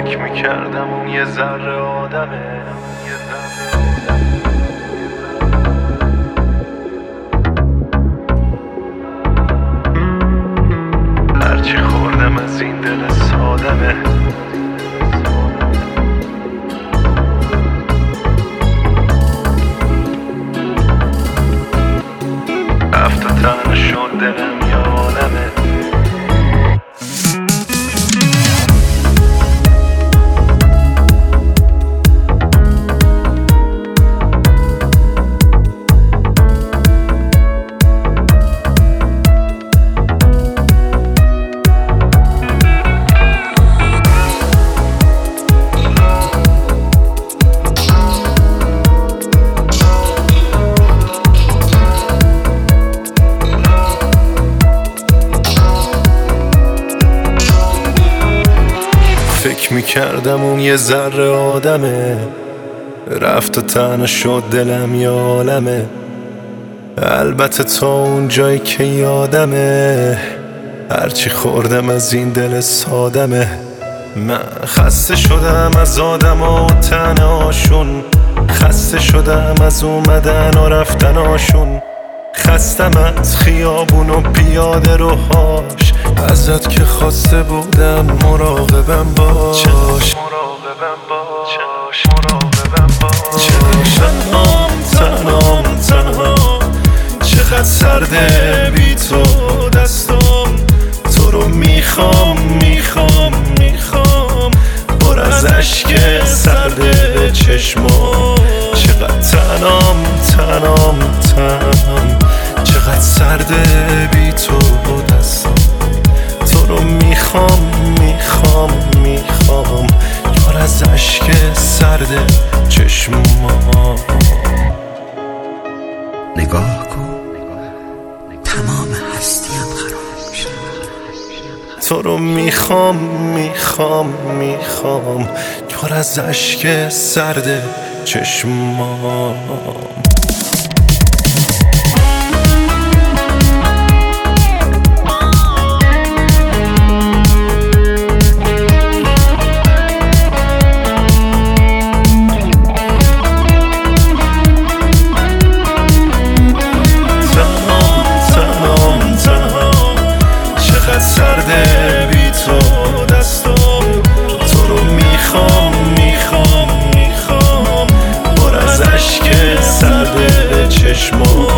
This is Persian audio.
فکر میکردم اون یه ذره آدمه. هرچی خوردم از این دل سادمه. رفت و تنها شد دلم یه عالمه. فکر میکردم اون یه ذره آدمه. رفت و تنها شد دلم یه عالمه. البته تا اون جایی که یادمه هرچی خوردم از این دل سادمه. من خسته شدم از آدما و تنهاشون، خسته شدم از اومدن و رفتناشون، خستم از خیابون و پیاده روهاش. ازت که خواسته بودم مراقبم باش، تنام چقدر سرده بی تو دستم. تو رو میخوام پر از عشق سرده چشمام. چقدر تنام چقدر سرده بی تو دستم. تو رو میخوام پر از عشق سرده چشمام. نگاه کن تمام هستیم خراب میشه. تو رو میخوام پر از عشق سرده چشمام. سرده بی تو دستم. تو رو میخوام پر از عشق سرده چشمام.